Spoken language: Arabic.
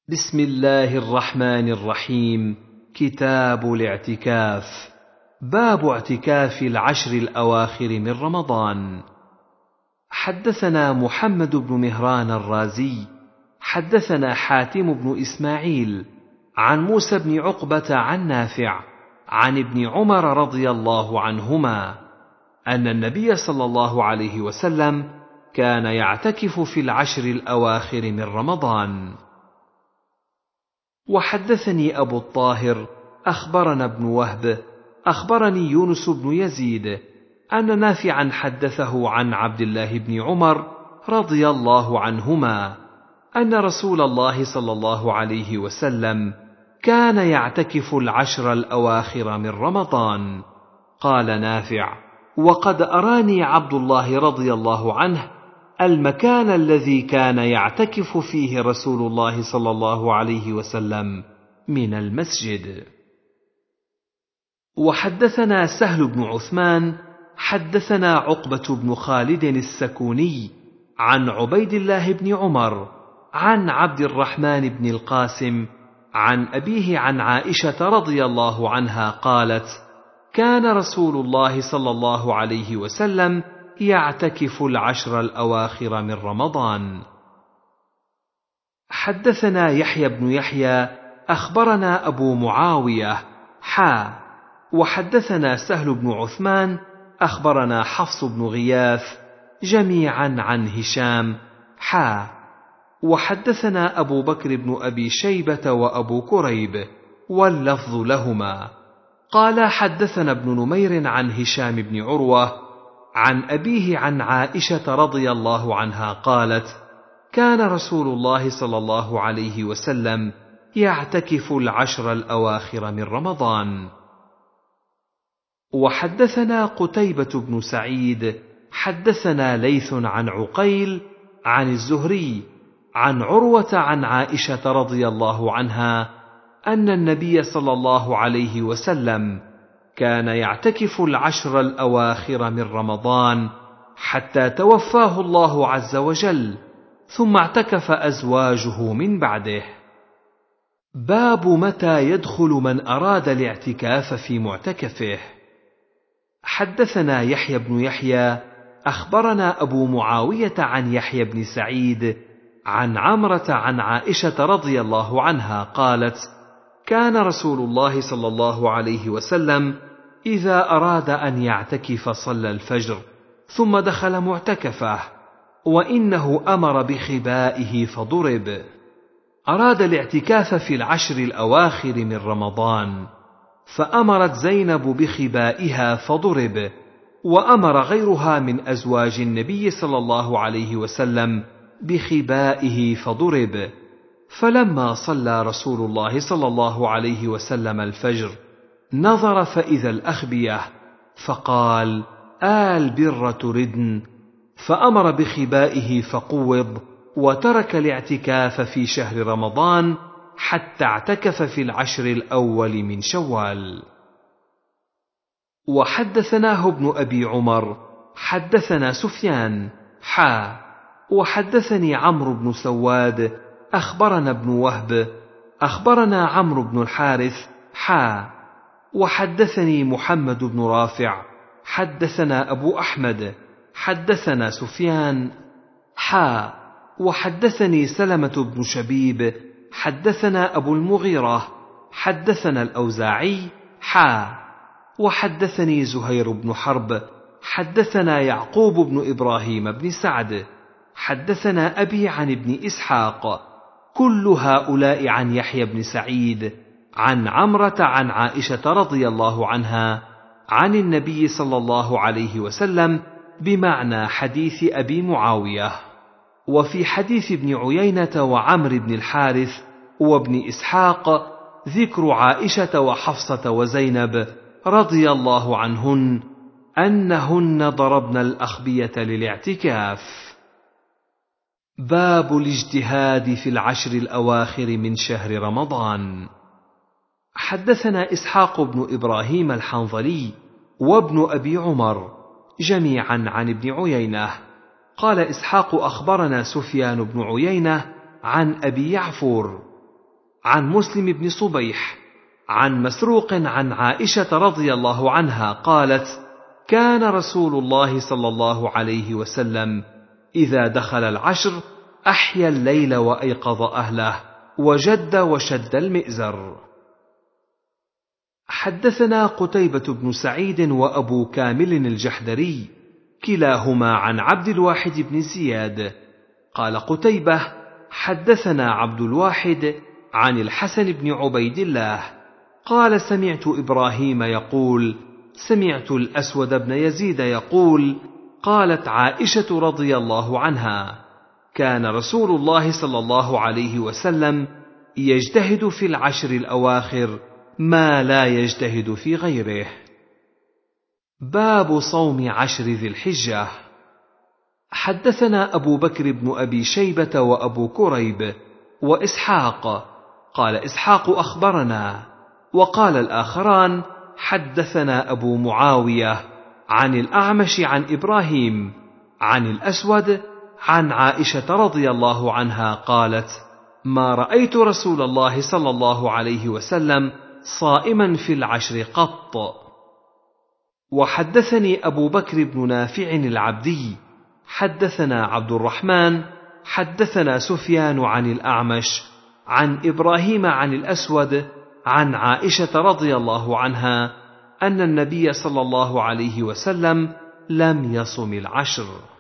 بسم الله الرحمن الرحيم. كتاب الاعتكاف. باب اعتكاف العشر الأواخر من رمضان. حدثنا محمد بن مهران الرازي حدثنا حاتم بن إسماعيل عن موسى بن عقبة عن نافع عن ابن عمر رضي الله عنهما أن النبي صلى الله عليه وسلم كان يعتكف في العشر الأواخر من رمضان. وحدثني أبو الطاهر أخبرنا ابن وهب أخبرني يونس بن يزيد أن نافعا حدثه عن عبد الله بن عمر رضي الله عنهما أن رسول الله صلى الله عليه وسلم كان يعتكف العشر الأواخر من رمضان. قال نافع: وقد أراني عبد الله رضي الله عنه المكان الذي كان يعتكف فيه رسول الله صلى الله عليه وسلم من المسجد. وحدثنا سهل بن عثمان حدثنا عقبة بن خالد السكوني عن عبيد الله بن عمر عن عبد الرحمن بن القاسم عن أبيه عن عائشة رضي الله عنها قالت: كان رسول الله صلى الله عليه وسلم يعتكف العشر الأواخر من رمضان. حدثنا يحيى بن يحيى أخبرنا أبو معاوية وحدثنا سهل بن عثمان أخبرنا حفص بن غياث جميعا عن هشام وحدثنا أبو بكر بن أبي شيبة وأبو كريب واللفظ لهما قال: حدثنا ابن نمير عن هشام بن عروة عن أبيه عن عائشة رضي الله عنها قالت: كان رسول الله صلى الله عليه وسلم يعتكف العشر الأواخر من رمضان. وحدثنا قتيبة بن سعيد حدثنا ليث عن عقيل عن الزهري عن عروة عن عائشة رضي الله عنها أن النبي صلى الله عليه وسلم كان يعتكف العشر الأواخر من رمضان حتى توفاه الله عز وجل، ثم اعتكف أزواجه من بعده. باب متى يدخل من أراد الاعتكاف في معتكفه. حدثنا يحيى بن يحيى أخبرنا أبو معاوية عن يحيى بن سعيد عن عمرة عن عائشة رضي الله عنها قالت: كان رسول الله صلى الله عليه وسلم إذا أراد أن يعتكف صلى الفجر ثم دخل معتكفه، وإنه أمر بخبائه فضرب. أراد الاعتكاف في العشر الأواخر من رمضان، فأمرت زينب بخبائها فضرب، وأمر غيرها من أزواج النبي صلى الله عليه وسلم بخبائه فضرب. فلما صلى رسول الله صلى الله عليه وسلم الفجر نظر فإذا الأخبية، فقال: البر تردن، فأمر بخبائه فقوض، وترك الاعتكاف في شهر رمضان حتى اعتكف في العشر الأول من شوال. وحدثناه ابن أبي عمر حدثنا سفيان وحدثني عمرو بن سواد أخبرنا ابن وهب أخبرنا عمرو بن الحارث وحدثني محمد بن رافع حدثنا أبو أحمد حدثنا سفيان وحدثني سلمة بن شبيب حدثنا أبو المغيرة حدثنا الأوزاعي وحدثني زهير بن حرب حدثنا يعقوب بن إبراهيم بن سعد حدثنا أبي عن ابن إسحاق، كل هؤلاء عن يحيى بن سعيد عن عمرة عن عائشة رضي الله عنها عن النبي صلى الله عليه وسلم بمعنى حديث أبي معاوية. وفي حديث ابن عيينة وعمر بن الحارث وابن إسحاق ذكر عائشة وحفصة وزينب رضي الله عنهن أنهن ضربن الأخبية للاعتكاف. باب الاجتهاد في العشر الأواخر من شهر رمضان. حدثنا إسحاق بن إبراهيم الحنظلي وابن أبي عمر جميعا عن ابن عيينة قال إسحاق: أخبرنا سفيان بن عيينة عن أبي يعفور عن مسلم بن صبيح عن مسروق عن عائشة رضي الله عنها قالت: كان رسول الله صلى الله عليه وسلم إذا دخل العشر أحيا الليل وأيقظ أهله وجد وشد المئزر. حدثنا قتيبة بن سعيد وأبو كامل الجحدري كلاهما عن عبد الواحد بن زياد قال قتيبة: حدثنا عبد الواحد عن الحسن بن عبيد الله قال: سمعت إبراهيم يقول: سمعت الأسود بن يزيد يقول: قالت عائشة رضي الله عنها: كان رسول الله صلى الله عليه وسلم يجتهد في العشر الأواخر ما لا يجتهد في غيره. باب صوم عشر ذي الحجة. حدثنا أبو بكر بن أبي شيبة وأبو كريب وإسحاق قال إسحاق أخبرنا، وقال الآخران حدثنا أبو معاوية عن الأعمش عن إبراهيم عن الأسود عن عائشة رضي الله عنها قالت: ما رأيت رسول الله صلى الله عليه وسلم صائما في العشر قط. وحدثني أبو بكر بن نافع العبدي حدثنا عبد الرحمن حدثنا سفيان عن الأعمش عن إبراهيم عن الأسود عن عائشة رضي الله عنها أن النبي صلى الله عليه وسلم لم يصم العشر.